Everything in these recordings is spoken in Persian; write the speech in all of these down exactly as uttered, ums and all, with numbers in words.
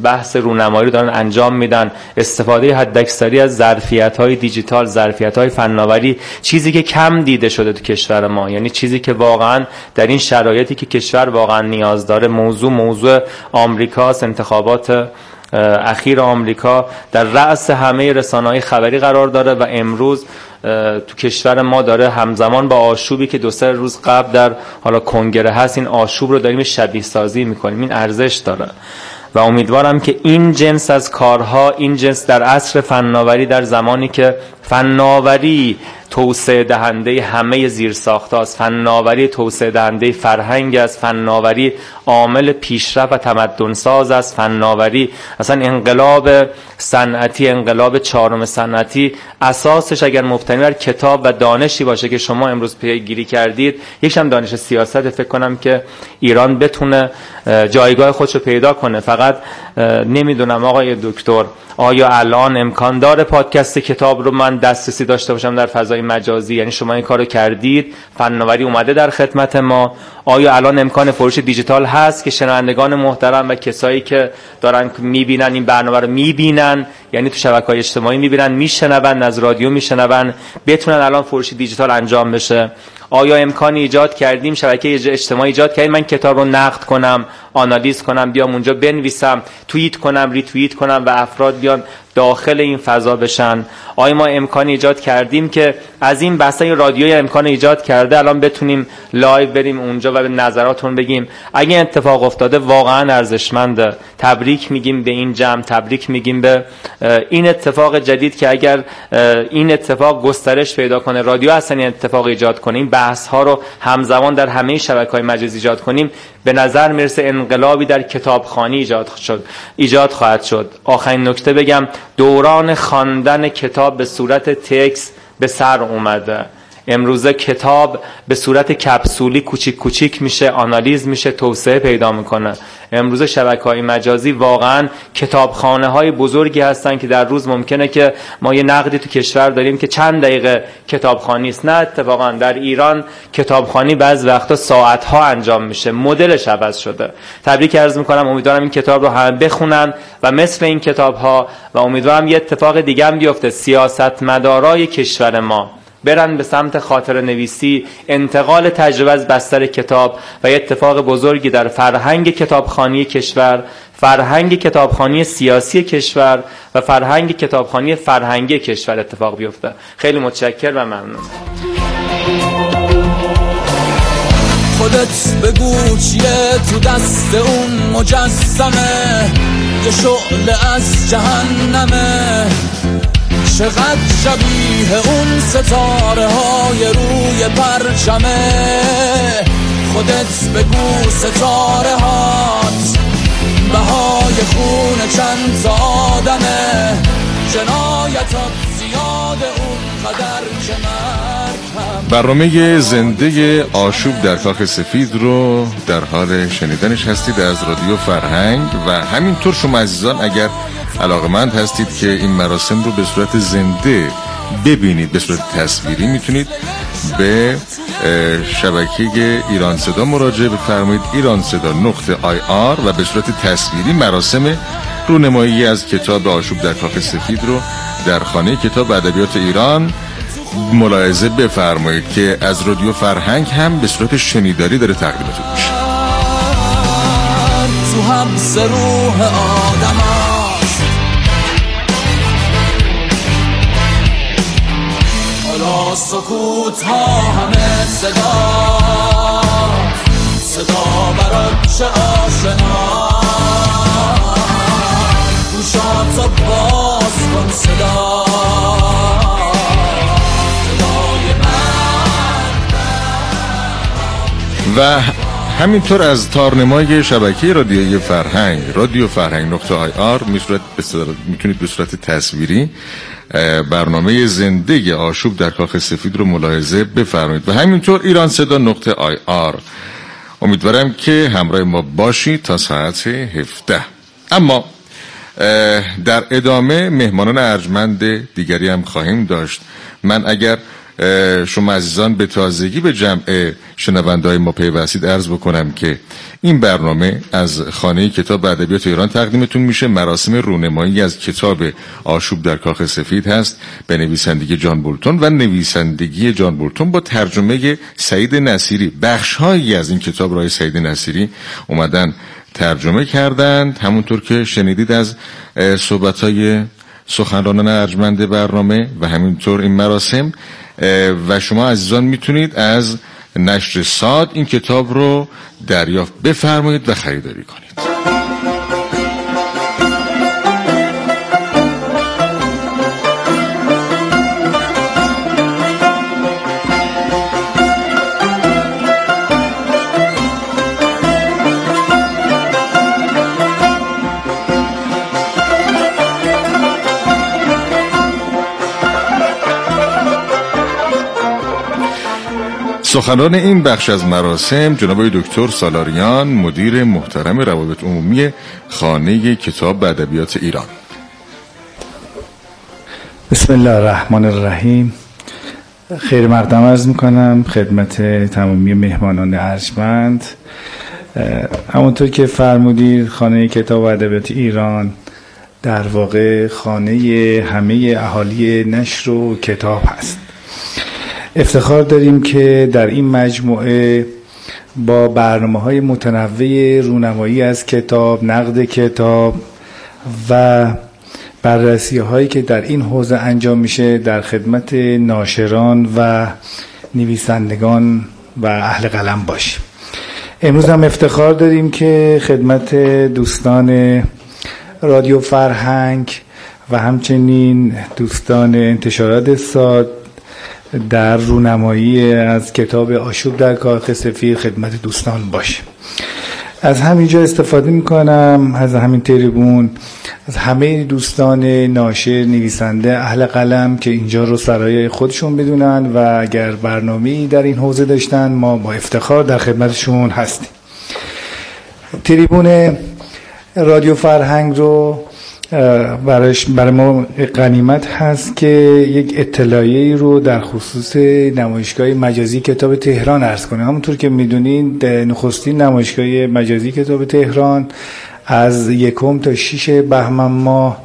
بحث رونمایی رو دارن انجام میدن. استفاده حداکثری از ظرفیت‌های دیجیتال، ظرفیت‌های فناوری، چیزی که کم دیده شده تو کشور ما، یعنی چیزی که واقعا در این شرایطی که کشور واقعا نیاز داره. موضوع موضوع آمریکاست، انتخابات اخیر آمریکا در رأس همه رسانه‌های خبری قرار داره و امروز تو کشور ما داره همزمان با آشوبی که دو سه روز قبل در حالا کنگره هست، این آشوب رو داریم شبیه سازی میکنیم. این ارزش داره و امیدوارم که این جنس از کارها، این جنس در عصر فناوری، در زمانی که فناوری توسعه دهنده همه زیرساخت‌ها است، فناوری توسعه دهنده فرهنگ است، فناوری عامل پیشرفت و تمدن ساز است، فناوری اصلا انقلاب صنعتی، انقلاب چهارم صنعتی اساسش اگر مبتنی بر کتاب و دانشی باشه که شما امروز پیگیری کردید، یکیش هم دانش سیاست، فکر کنم که ایران بتونه جایگاه خودشو پیدا کنه. فقط نمیدونم آقای دکتر آیا الان امکان داره پادکست کتاب رو من دسترسی داشته باشم در فضای مجازی؟ یعنی شما این کارو کردید، فناوری اومده در خدمت ما، آیا الان امکان فروش دیجیتال هست که شنوندگان محترم و کسایی که دارن میبینن این برنامه رو میبینن، یعنی تو شبکه‌های اجتماعی میبینن، میشنون، از رادیو میشنون، بتونن الان فروش دیجیتال انجام بشه؟ آیا امکانی ایجاد کردیم، شبکه اجتماعی ایجاد کردیم من کتاب رو نقد کنم، آنالیز کنم، بیام اونجا بنویسم، توییت کنم، ریتوییت کنم و افراد بیان داخل این فضا بشن؟ آیا ما امکانی ایجاد کردیم که از این بحثای رادیویی امکان ایجاد کرده الان بتونیم لایو بریم اونجا و به نظراتون بگیم؟ اگه اتفاق افتاده واقعا ارزشمنده. تبریک میگیم به این جمع، تبریک میگیم به این اتفاق جدید که اگر این اتفاق گسترش پیدا کنه، رادیو اصلا این اتفاق ایجاد کنه، این بحث ها رو همزمان در همه شبکه‌های مجازی ایجاد کنیم، به نظر میرسه انقلابی در کتابخوانی ایجاد شد ایجاد خواهد شد. آخرین نکته بگم، دوران خواندن کتاب به صورت تکست به سر اومده. امروزه کتاب به صورت کپسولی کوچیک کوچیک میشه، آنالیز میشه، توسعه پیدا میکنه. امروزه شبکه‌های مجازی واقعا کتابخانه‌های بزرگی هستن که در روز ممکنه که ما یه نقدی تو کشور داریم که چند دقیقه کتابخوانی است. نه، اتفاقا در ایران کتابخوانی بعض وقتا ساعت‌ها انجام میشه، مدلش عوض شده. تبریک عرض میکنم، امیدوارم این کتاب رو همه بخونن و مثل این کتاب‌ها، و امیدوارم یه اتفاق دیگه هم بیفته، سیاستمدارای کشور ما برن به سمت خاطره نویسی، انتقال تجربه از بستر کتاب و یه اتفاق بزرگی در فرهنگ کتابخوانی کشور، فرهنگ کتابخوانی سیاسی کشور و فرهنگ کتابخوانی فرهنگی کشور اتفاق بیفته. خیلی متشکرم و ممنون. خودت بگو چیه تو دست اون مجسمه، یه شعله از جهنمه، چقدر شبیه اون ستاره های روی پرچمه. خودت بگو ستاره هات بهای خون چند تا آدمه، جنایتات زیاده اون قدر که مرگ. برنامه زنده آشوب در کاخ سفید رو در حال شنیدنش هستید از رادیو فرهنگ، و همینطور شما عزیزان اگر علاقمند هستید که این مراسم رو به صورت زنده ببینید، به صورت تصویری، میتونید به شبکه ایران صدا مراجعه بفرمایید، ایران صدا نقطه آی آر، و به صورت تصویری مراسم رونمایی از کتاب آشوب در کاخ سفید رو در خانه کتاب و ادبیات ایران ملاحظه بفرمایید که از رادیو فرهنگ هم به صورت شنیداری داره تقدیمتون میشه. تو حبس روح آدم هست، حالا سکوت ها همه صدا، صدا برات چه آشنا، گوشاتو باز کن صدا، و همینطور از تارنمای شبکه رادیوی فرهنگ، رادیو فرهنگ نقطه آی آر میتونید به صورت تصویری برنامه زنده آشوب در کاخ سفید رو ملاحظه بفرمایید، و همینطور ایران صدا نقطه آی آر. امیدوارم که همراه ما باشید تا ساعت هفده. اما در ادامه مهمانان ارجمند دیگری هم خواهیم داشت. من اگر شما عزیزان به تازگی به جمع شنونده‌های ما پیوستید، عرض بکنم که این برنامه از خانه کتاب ادبیات ایران تقدیمتون میشه. مراسم رونمایی از کتاب آشوب در کاخ سفید هست به نویسندگی جان بولتون و نویسندگی جان بولتون با ترجمه سعید نصیری. بخش‌هایی از این کتاب رای سعید نصیری اومدن ترجمه کردند، همونطور که شنیدید از صحبت‌های سخنرانان ارجمند برنامه و همینطور این مراسم. و شما عزیزان میتونید از نشر صاد این کتاب رو دریافت بفرمایید و خریداری کنید. سخنران این بخش از مراسم جناب دکتر سالاریان، مدیر محترم روابط عمومی خانه کتاب ادبیات ایران. بسم الله الرحمن الرحیم. خیر مقدم عرض میکنم خدمت تمامی مهمانان ارجمند. همونطور که فرمودید خانه کتاب ادبیات ایران در واقع خانه همه اهالی نشر و کتاب هست. افتخار داریم که در این مجموعه با برنامه‌های متنوع رونمایی از کتاب، نقد کتاب و بررسی‌هایی که در این حوزه انجام میشه در خدمت ناشران و نویسندگان و اهل قلم باشیم. امروز هم افتخار داریم که خدمت دوستان رادیو فرهنگ و همچنین دوستان انتشارات صاد در رونمایی از کتاب آشوب در کاخ سفید خدمت دوستان باشه. از همینجا استفاده میکنم، از همین تریبون، از همه دوستان ناشر، نویسنده، اهل قلم که اینجا رو سرای خودشون بدونن و اگر برنامه‌ای در این حوزه داشتن ما با افتخار در خدمتشون هستیم. تریبون رادیو فرهنگ رو برایش برای ما غنیمت هست که یک اطلاعیه‌ای رو در خصوص نمایشگاه مجازی کتاب تهران عرض کنیم. همونطور که میدونید نخستین نمایشگاه مجازی کتاب تهران از یکم تا شش بهمن ماه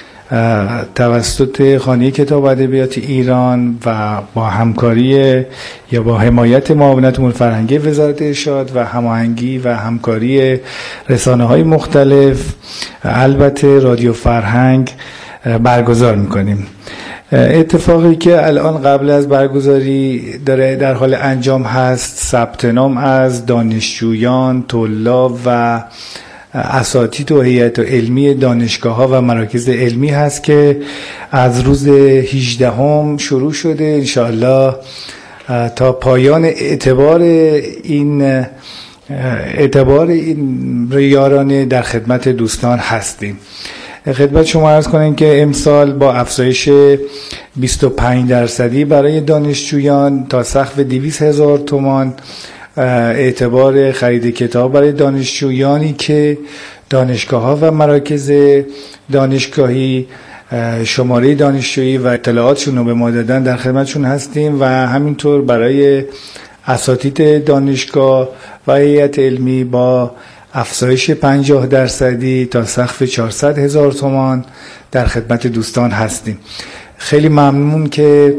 توسط خانه کتاب ادبیات ایران و با همکاری یا با حمایت معاونت امور فرهنگی وزارت ارشاد و هماهنگی و همکاری رسانه‌های مختلف البته رادیو فرهنگ برگزار می‌کنیم. اتفاقی که الان قبل از برگزاری داره در حال انجام هست ثبت نام از دانشجویان، طلاب و اساتید و هیئت علمی دانشگاه‌ها و مراکز علمی هست که از روز هجدهم شروع شده. انشاءالله تا پایان اعتبار این اعتبار این ریارانه در خدمت دوستان هستیم. خدمت شما عرض کنیم که امسال با افزایش بیست و پنج درصدی برای دانشجویان تا سقف دویست هزار تومان اعتبار خرید کتاب برای دانشجویانی که دانشگاه‌ها و مراکز دانشگاهی شماره دانشجویی و اطلاعاتشون رو به ما دادن در خدمتشون هستیم و همینطور برای اساتید دانشگاه و هیئت علمی با افزایش پنجاه درصدی تا سقف چهارصد هزار تومان در خدمت دوستان هستیم. خیلی ممنون که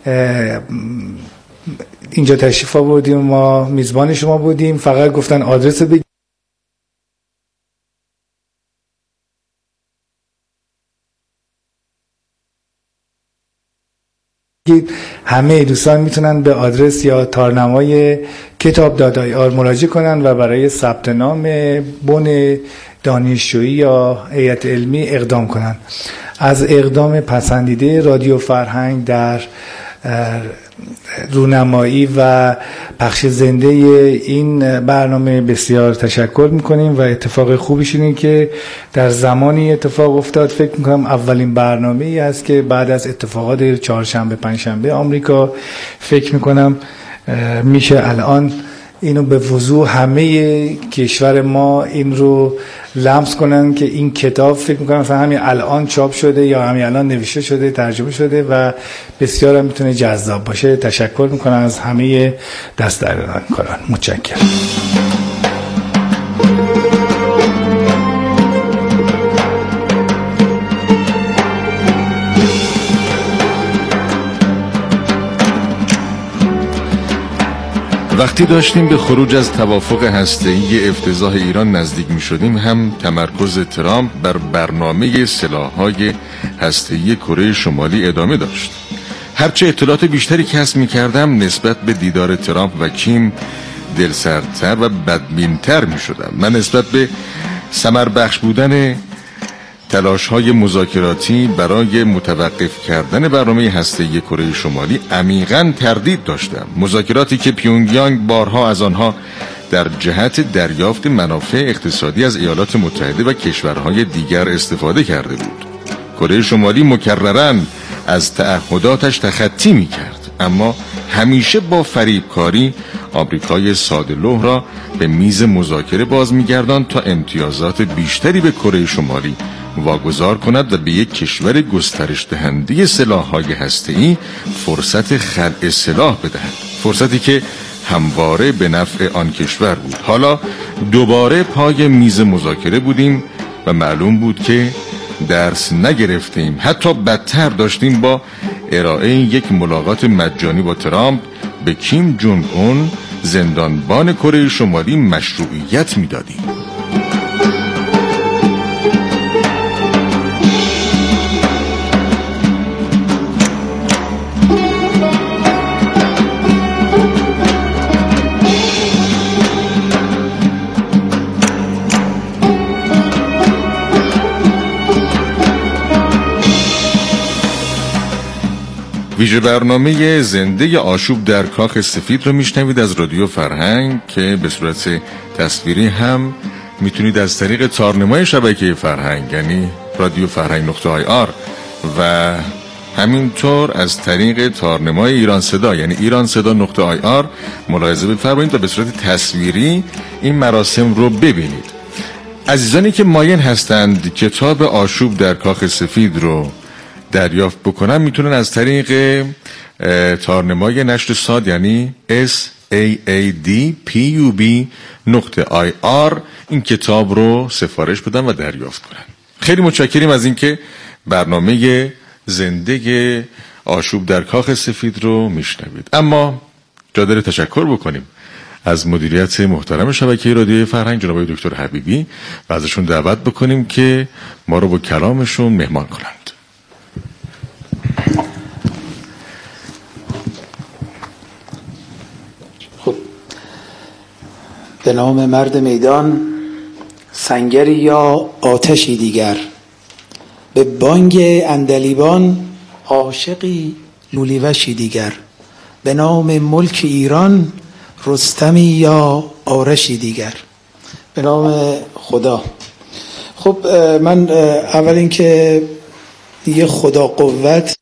اینجا تشریف آوردیم، ما میزبان شما بودیم. فقط گفتن آدرس بگید همه دوستان میتونن به آدرس یا تارنمای کتاب دات آی آر مراجعه کنن و برای ثبت نام بن دانشجویی یا هیئت علمی اقدام کنن. از اقدام پسندیده رادیو فرهنگ در رونمایی و پخش زنده این برنامه بسیار تشکر میکنیم و اتفاق خوبیش اینه که در زمانی اتفاق افتاد. فکر میکنم اولین برنامه ای است که بعد از اتفاقات چهارشنبه پنجشنبه آمریکا فکر میکنم میشه الان اینو به وضوح همه کشور ما این رو لمس کنن که این کتاب فکر میکنم مثلا همین الان چاپ شده یا همین الان نوشته شده، ترجمه شده و بسیار هم میتونه جذاب باشه. تشکر میکنم از همه دست در کاران. متشکرم. وقتی داشتیم به خروج از توافق هسته‌ای افتضاح ایران نزدیک می شدیم، هم تمرکز ترامپ بر برنامه سلاح‌های هسته‌ای کره شمالی ادامه داشت. هرچه اطلاعات بیشتری کسب می کردم نسبت به دیدار ترامپ و کیم دلسردتر و بدبینتر می شدم. من نسبت به ثمر بخش بودن تلاش‌های مذاکراتی برای متوقف کردن برنامه هسته‌ای کره شمالی عمیقاً تردید داشتم. مذاکراتی که پیونگیانگ بارها از آنها در جهت دریافت منافع اقتصادی از ایالات متحده و کشورهای دیگر استفاده کرده بود. کره شمالی مکرراً از تعهداتش تخطی می‌کرد، اما همیشه با فریبکاری آمریکای ساده‌لوح را به میز مذاکره باز می‌گرداند تا امتیازات بیشتری به کره شمالی واگذار کند و به یک کشور گسترش دهنده سلاح‌های هسته‌ای فرصت خلع سلاح بدهد، فرصتی که همواره به نفع آن کشور بود. حالا دوباره پای میز مذاکره بودیم و معلوم بود که درس نگرفتیم. حتی بدتر داشتیم با ارائه یک ملاقات مجانی با ترامپ به کیم جونگ اون زندانبان کره شمالی مشروعیت میدادیم. ویژه برنامه زنده آشوب در کاخ سفید رو میشنوید از رادیو فرهنگ که به صورت تصویری هم میتونید از طریق تارنمای شبکه فرهنگ یعنی رادیو فرهنگ نقطه آی آر و همینطور از طریق تارنمای ایران صدا یعنی ایران صدا نقطه آی آر ملاحظه بفرمایید و به صورت تصویری این مراسم رو ببینید. عزیزانی که مایل هستند کتاب آشوب در کاخ سفید رو دریافت بکنن میتونن از طریق تارنمای نشر ساد یعنی اس ای ای دی پی یو بی نقطه آی آر این کتاب رو سفارش بدن و دریافت کنن. خیلی متشکریم از اینکه برنامه زنده آشوب در کاخ سفید رو میشنوید. اما جا داره تشکر بکنیم از مدیریت محترم شبکه رادیو فرهنگ جناب دکتر حبیبی و ازشون دعوت بکنیم که ما رو با کلامشون مهمان کنند. خب به نام مرد میدان، سنگری یا آتشی دیگر، به بانگ اندلیبان عاشقی لولیوشی دیگر، به نام ملک ایران رستمی یا آرشی دیگر. به نام خدا. خب من اول اینکه یه خدا قوت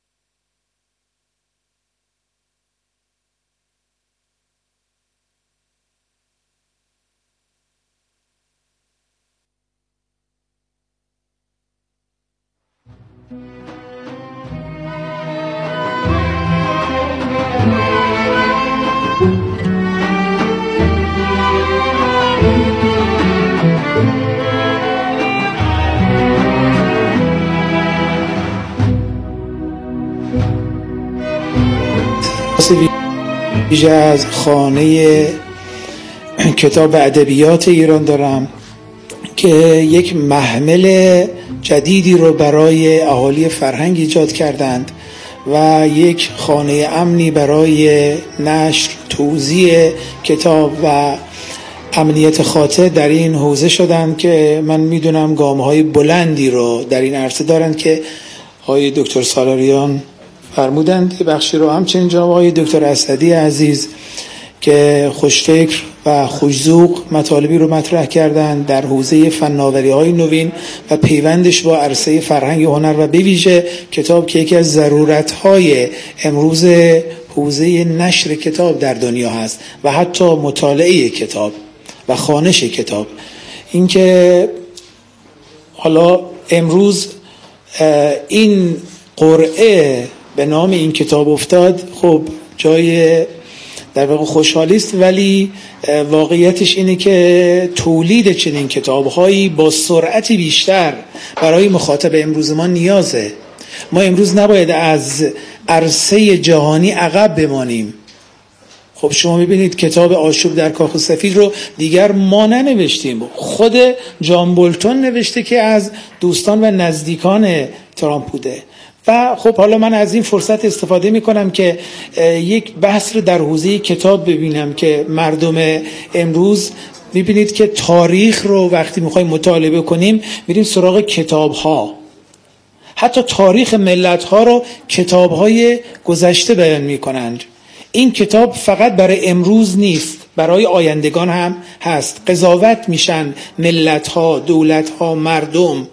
ویژه از خانه کتاب ادبیات ایران دارم که یک محمل جدیدی رو برای اهالی فرهنگ ایجاد کردند و یک خانه امنی برای نشر، توزیع کتاب و امنیت خاطر در این حوزه شدند که من میدونم گام‌های بلندی رو در این عرصه دارند که آقای دکتر سالاریان فرمودند. بخشی رو همچنین جناب آقای دکتر اسدی عزیز که خوشفکر و خوش‌ذوق مطالبی رو مطرح کردند در حوزه فناوری‌های نوین و پیوندش با عرصه فرهنگ و هنر و به ویژه کتاب که یکی از ضرورت‌های امروز حوزه نشر کتاب در دنیا هست و حتی مطالعه کتاب و خوانش کتاب. اینکه حالا امروز این قرعه به نام این کتاب افتاد، خب جای در واقع خوشحالی است، ولی واقعیتش اینه که تولید چنین کتاب‌هایی با سرعتی بیشتر برای مخاطب امروز ما نیازه. ما امروز نباید از عرصه جهانی عقب بمانیم. خب شما میبینید کتاب آشوب در کاخ سفید رو دیگر ما ننوشتیم، خود جان بولتون نوشته که از دوستان و نزدیکان ترامپ بوده. و خب حالا من از این فرصت استفاده میکنم که یک بحث رو در حوزه کتاب ببینم که مردم امروز میبینید که تاریخ رو وقتی میخوایم مطالعه کنیم میریم سراغ کتاب ها. حتی تاریخ ملت ها رو کتاب های گذشته بیان میکنند. این کتاب فقط برای امروز نیست، برای آیندگان هم هست. قضاوت میشن ملت ها، دولت ها، مردم.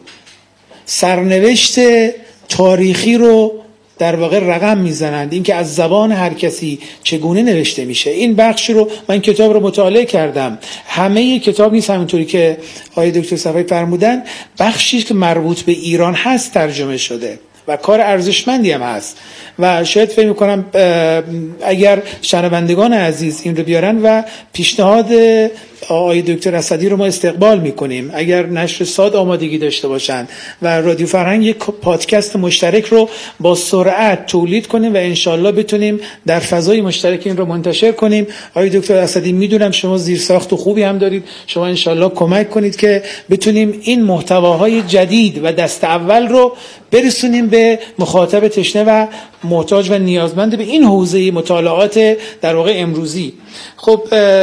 سرنوشت تاریخی رو در واقع رقم میزنند، اینکه از زبان هر کسی چگونه نوشته میشه. این بخش رو من کتاب رو مطالعه کردم. همه کتاب نیست، همونطوری که آقای دکتر صفایی فرمودن، بخشی که مربوط به ایران هست ترجمه شده و کار ارزشمندی هم هست و شاید فکر می‌کنم اگر شنوندگان عزیز این رو بیارن و پیشنهاد آقای دکتر اسدی رو ما استقبال میکنیم، اگر نشر صاد آمادگی داشته باشن و رادیو فرهنگ یک پادکست مشترک رو با سرعت تولید کنیم و انشالله بتونیم در فضای مشترک این رو منتشر کنیم. آقای دکتر اسدی میدونم شما زیرساخت خوبی هم دارید، شما انشالله کمک کنید که بتونیم این محتواهای جدید و دست اول رو برسونیم به مخاطب تشنه و محتاج و نیازمند به این حوزه مطالعات در واقع امروزی. خب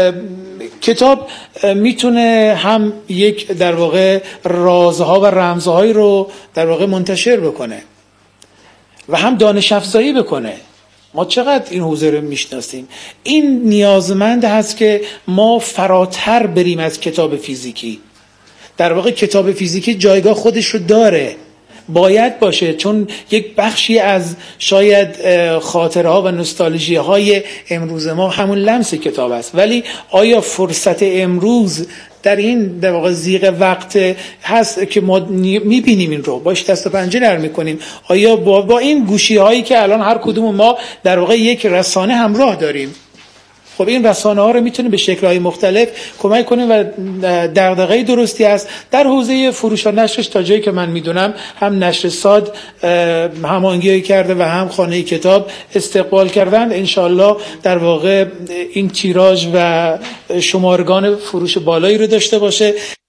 کتاب میتونه هم یک در واقع رازها و رمزهایی رو در واقع منتشر بکنه و هم دانش افزایی بکنه. ما چقدر این حوزه رو میشناسیم. این نیازمند هست که ما فراتر بریم از کتاب فیزیکی. در واقع کتاب فیزیکی جایگاه خودش رو داره، باید باشه، چون یک بخشی از شاید خاطره ها و نوستالژی های امروز ما همون لمس کتاب است. ولی آیا فرصت امروز در این در واقع زیغ وقت هست که ما میبینیم این رو باش دست و پنجه نرم میکنیم؟ آیا با, با این گوشی هایی که الان هر کدوم ما در واقع یک رسانه همراه داریم، خب این رسانه ها رو میتونیم به شکل‌های مختلف کمک کنیم و دغدغه درستی است. در حوزه فروش و نشرش تا جایی که من میدونم هم نشر صاد هماهنگی کرده و هم خانه کتاب استقبال کردن. انشالله در واقع این تیراژ و شمارگان فروش بالایی رو داشته باشه.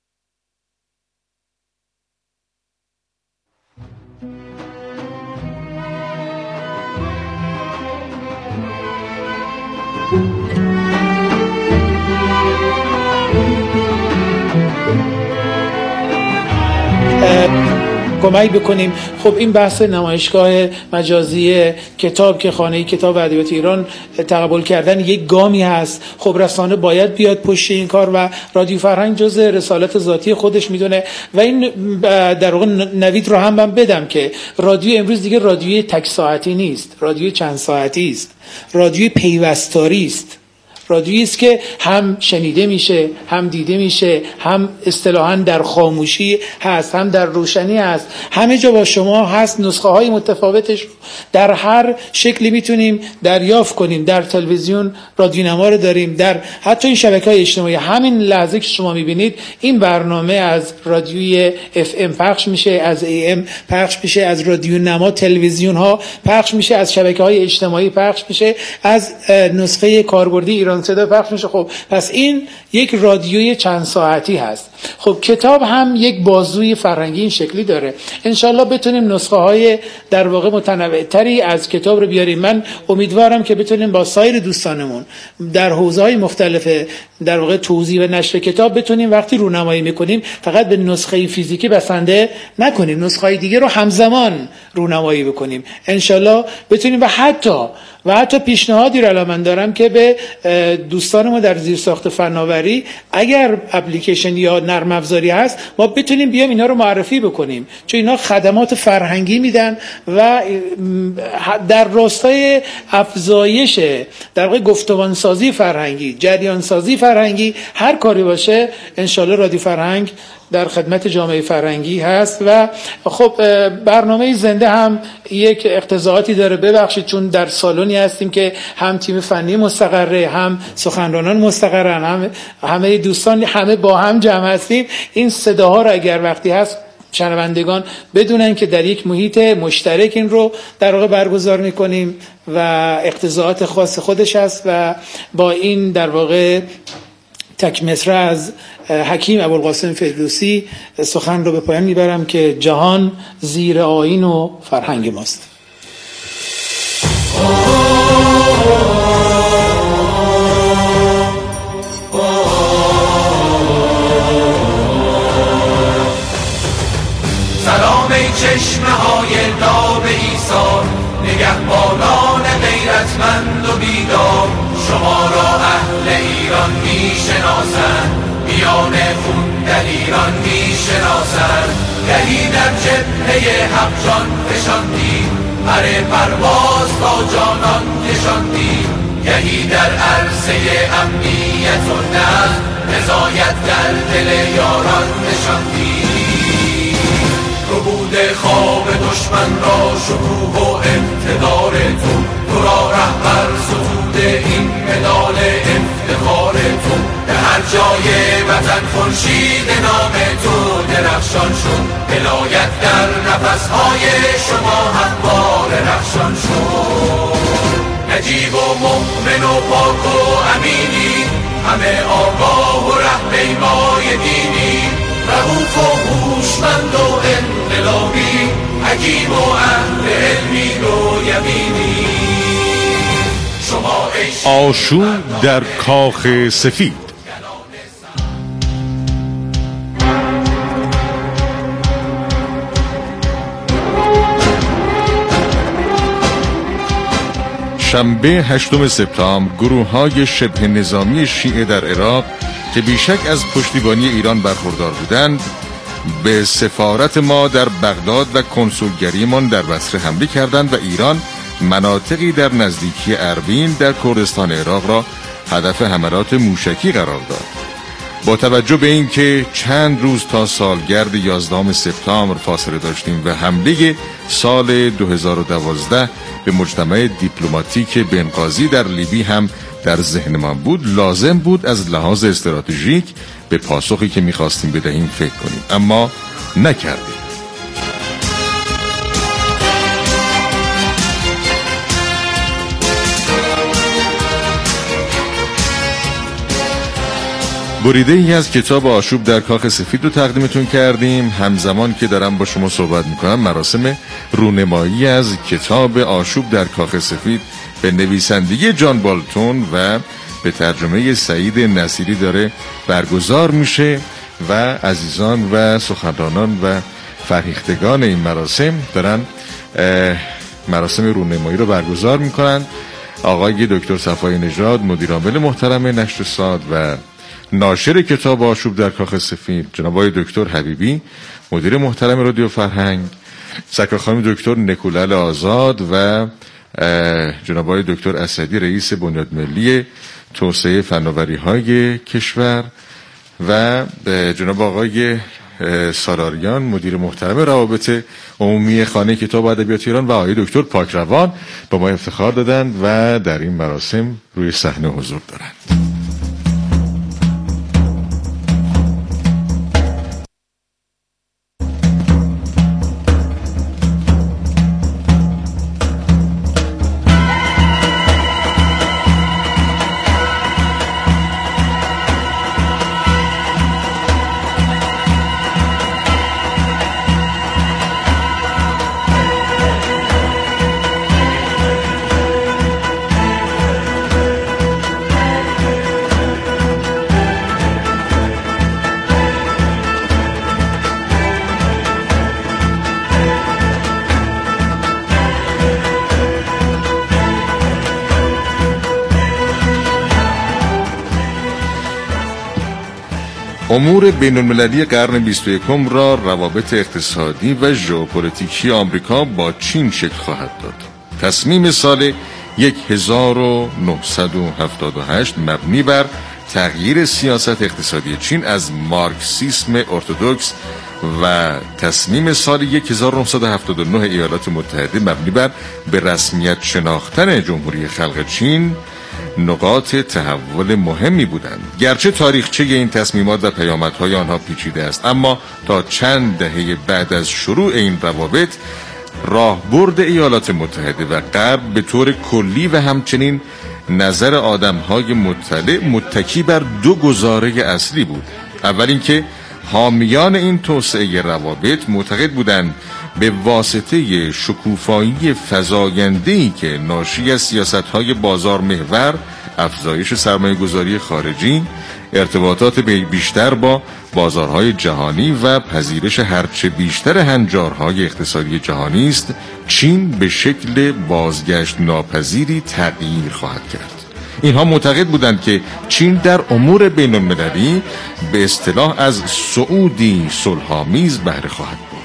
کمک بکنیم. خب این بحث نمایشگاه مجازی کتاب که خانه کتاب و ادبیات ایران تقبل کردن یک گامی هست. خب رسانه باید بیاد پشت این کار و رادیو فرهنگ جز رسالت ذاتی خودش میدونه و این در واقع نوید رو هم من بدم که رادیو امروز دیگه رادیوی تک ساعتی نیست، رادیوی چند ساعتی است، رادیوی پیوستاری است، رادیویی است که هم شنیده میشه، هم دیده میشه، هم اصطلاحاً در خاموشی هست، هم در روشنی هست، همه جا با شما هست. نسخه های متفاوتش در هر شکلی میتونیم دریافت کنیم. در تلویزیون رادیونما رو داریم، در حتی این شبکه‌های اجتماعی. همین لحظه که شما میبینید این برنامه از رادیوی اف ام پخش میشه، از ای ام پخش میشه، از رادیونما تلویزیون ها پخش میشه، از شبکه‌های اجتماعی پخش میشه، از نسخه کاربردی ایران صدا پخش میشه. خب پس این یک رادیوی چند ساعتی هست. خب کتاب هم یک بازوی فرهنگی این شکلی داره. انشالله بتونیم نسخه های در واقع متنوع تری از کتاب رو بیاریم. من امیدوارم که بتونیم با سایر دوستانمون در حوزه‌های مختلف در واقع توزیع و نشر کتاب بتونیم وقتی رونمایی میکنیم فقط به نسخه فیزیکی بسنده نکنیم، نسخه های دیگه رو همزمان رونمایی بکنیم. انشالله بتونیم و حتی و حتی پیشنهادی رو من دارم که به دوستان ما در زیرساخت فناوری اگر اپلیکیشن یا نرم افزاری هست ما بتونیم بیام اینا رو معرفی بکنیم، چون اینا خدمات فرهنگی میدن و در راستای افزایش در واقع گفتمان سازی فرهنگی، جریان سازی فرهنگی، هر کاری باشه انشالله رادیو فرهنگ در خدمت جامعه فرهنگی هست. و خب برنامه زنده هم یک اقتضاعاتی داره، ببخشید چون در سالونی هستیم که هم تیم فنی مستقره، هم سخنرانان مستقرن، هم همه دوستان همه با هم جمع هستیم. این صداها رو اگر وقتی هست شنوندگان بدونن که در یک محیط مشترک این رو در واقع برگزار میکنیم و اقتضاعات خاص خودش هست و با این در واقع تک مصرع از حکیم ابوالقاسم فردوسی سخن رو به پایان میبرم که جهان زیر آیین و فرهنگ ماست. سلام ای چشمه های ناب ایثار، نگهبانان غیرتمند و بیدار، شما را اهل ایران میشناسند، میان خون در ایران میشناسند. گهی در جبهه حق جان فشاندیم، پر پرواز تا جانان کشاندیم، گهی در عرصه امنیت و نظم رضایت در دل یاران نشاندیم. ربود خواب دشمن را شکوه و اقتدار تو، تو را رهبر ستود این مدال افتخار تو، به هر جای وطن خورشید نام تو درخشان شد، ولایت در نفسهای شما هموار رخشان شد. نجیب و مؤمن و پاک و امینی، همه آگاه و رهپیمای دینی، رؤوف و هوشمند و انقلابی، حکیم و اهل علمی و یمینی. شما آشوب در کاخ سفید. شنبه هشتم سپتامبر گروه‌های شبه نظامی شیعه در عراق که بیشک از پشتیبانی ایران برخوردار بودند به سفارت ما در بغداد و کنسولگریمان در بصره حمله کردند و ایران مناطقی در نزدیکی اربیل در کردستان عراق را هدف حملات موشکی قرار داد. با توجه به اینکه چند روز تا سالگرد یازدهم سپتامبر فاصله داشتیم و حمله سال دو هزار و دوازده به مجتمع دیپلماتیک بنغازی در لیبی هم در ذهن من بود، لازم بود از لحاظ استراتژیک به پاسخی که می‌خواستیم بدهیم فکر کنیم، اما نکردیم. بریده ای از کتاب آشوب در کاخ سفید رو تقدیمتون کردیم. همزمان که دارم با شما صحبت میکنم مراسم رونمایی از کتاب آشوب در کاخ سفید به نویسندگی جان بالتون و به ترجمه سعید نصیری داره برگزار میشه و عزیزان و سخنرانان و فرهیختگان این مراسم دارن مراسم رونمایی رو برگزار میکنن. آقای دکتر صفای نژاد مدیر عامل محترم نشر صاد و ناشر کتاب آشوب در کاخ سفید، جناب آقای دکتر حبیبی مدیر محترم رادیو فرهنگ، سرکار خانم دکتر نکولال آزاد و جناب آقای دکتر اسدی رئیس بنیاد ملی توسعه فناوری‌های کشور و جناب آقای ساراریان مدیر محترم روابط عمومی خانه کتاب و ادبیات ایران و آقای دکتر پاکروان با ما افتخار دادند و در این مراسم روی صحنه حضور دارند. امور بین المللی قرن بیست و یکم را روابط اقتصادی و ژئوپلیتیکی آمریکا با چین شکل خواهد داد. تصمیم سال هزار و نهصد و هفتاد و هشت مبنی بر تغییر سیاست اقتصادی چین از مارکسیسم ارتدوکس و تصمیم سال هزار و نهصد و هفتاد و نه ایالات متحده مبنی بر به رسمیت شناختن جمهوری خلق چین نقاط تحول مهمی بودند. گرچه تاریخچه این تصمیمات و پیامدهای آنها پیچیده است، اما تا چند دهه بعد از شروع این روابط راهبرد ایالات متحده و غرب به طور کلی و همچنین نظر آدمهای مطلع متکی بر دو گزاره اصلی بود. اول اینکه حامیان این توسعه روابط معتقد بودند به واسطه شکوفایی فزاینده‌ای که ناشی از سیاست‌های بازار محور، افزایش سرمایه‌گذاری خارجی، ارتباطات بیشتر با بازارهای جهانی و پذیرش هرچه بیشتر هنجارهای اقتصادی جهانی است، چین به شکل بازگشت ناپذیری تغییر خواهد کرد. اینها معتقد بودند که چین در امور بین المللی به اصطلاح از صعودی صلح‌آمیز بهره خواهد برد.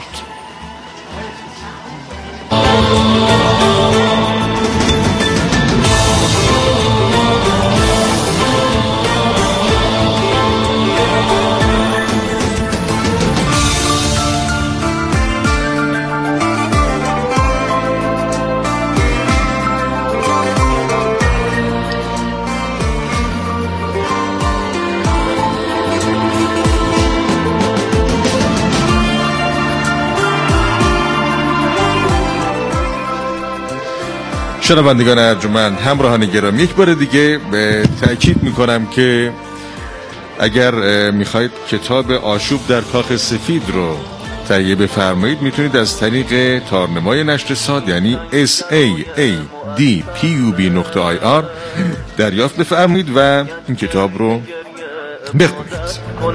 شنوندگان ارجمند، همراهان گرامی، یک بار دیگه به تأکید میکنم که اگر میخواید کتاب آشوب در کاخ سفید رو تهیه بفرمایید، میتونید از طریق تارنمای نشر صاد یعنی اس ای ای دی پی یو بی نقطه آی آر دریافت بفرمایید و این کتاب رو بخونید.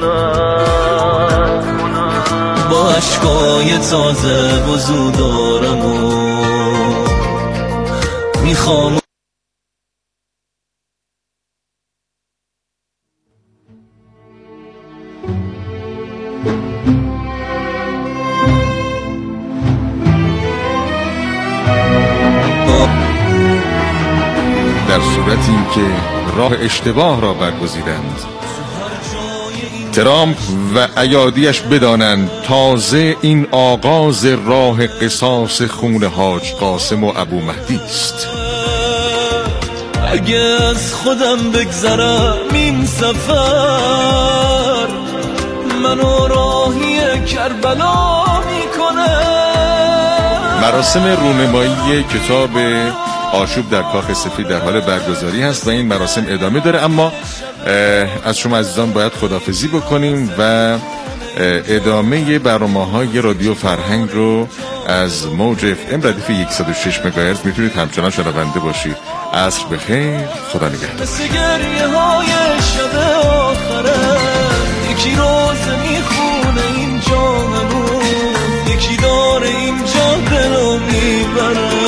با عشقای تازه وضو دارم و میخوام در صورتی که راه اشتباه را برگزیدند، ترامپ و ایادیش بدانند تازه این آغاز راه قصاص خون حاج قاسم و ابو مهدی است. اگه از خودم بگذرم این سفر منو راهی کربلا میکنه. مراسم رونمایی کتاب آشوب در کاخ سفید در حال برگزاری هست و این مراسم ادامه داره، اما از شما عزیزان باید خداحافظی بکنیم و ادامه برنامه‌های رادیو فرهنگ رو از موج اف ام ردیف صد و شش مگاهرتز میتونید همچنان شنونده باشید. عصر بخیر، خدا نگهدار. مثل گریه های شب آخره یکی روز میخونه اینجا همون، یکی داره اینجا دلو میبره.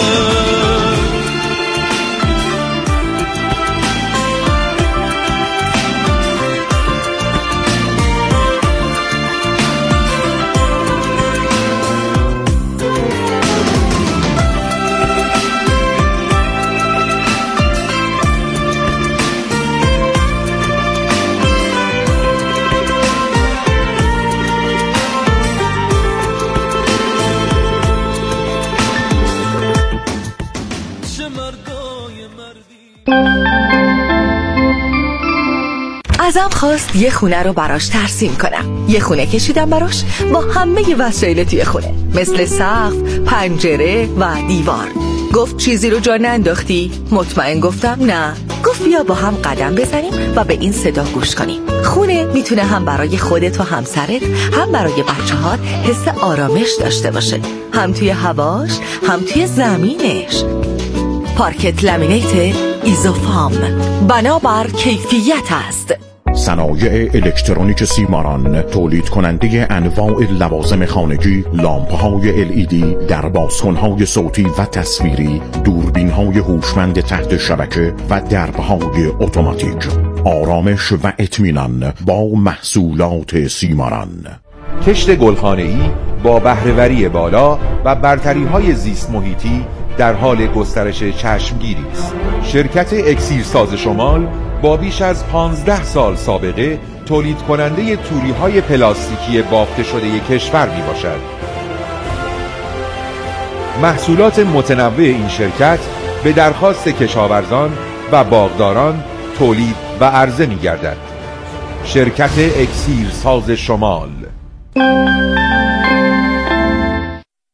ازم خواست یه خونه رو براش ترسیم کنم. یه خونه کشیدم براش با همه وسایل توی خونه، مثل سقف، پنجره و دیوار. گفت چیزی رو جا ننداختی؟ مطمئن گفتم نه. گفت بیا با هم قدم بزنیم و به این صدا گوش کنیم. خونه میتونه هم برای خودت و همسرت، هم برای بچه‌هات حس آرامش داشته باشه، هم توی هواش، هم توی زمینش. پارکت لامینیت ایزوفام، بنابر کیفیت است. صنایع الکترونیک سیماران، تولید کننده انواع لوازم خانگی، لامپ‌های ال ای دی در بازکن‌های صوتی و تصویری، دوربین‌های هوشمند تحت شبکه و درب‌های اتوماتیک. آرامش و اطمینان با محصولات سیماران. کشت گلخانه‌ای با بهره‌وری بالا و برتری‌های زیست محیطی در حال گسترش چشمگیری است. شرکت اکسیرساز شمال با بیش از پانزده سال سابقه تولید کننده توری‌های پلاستیکی بافته شده کشور می باشد. محصولات متنوع این شرکت به درخواست کشاورزان و باغداران تولید و عرضه می گردد. شرکت اکسیرساز شمال.